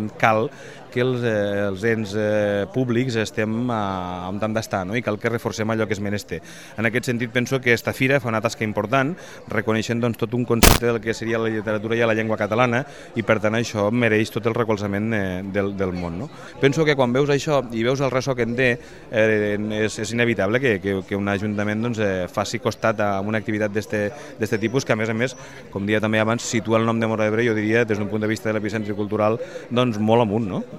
cal que els ens públics estem on hem d'estar, no? I cal que reforcem allò que és menester. En aquest sentit penso que esta fira fa una tasca important, reconeixent doncs, tot un concepte del que seria la literatura i la llengua catalana, i per tant això mereix tot el recolzament del món. No? Penso que quan veus això i veus el ressò que en té, és inevitable que un ajuntament doncs, faci costat a una activitat d'este tipus, que a més, com deia també abans, situa el nom de Móra d'Ebre, jo diria, des d'un punt de vista de l'epicentri cultural, doncs molt amunt, no?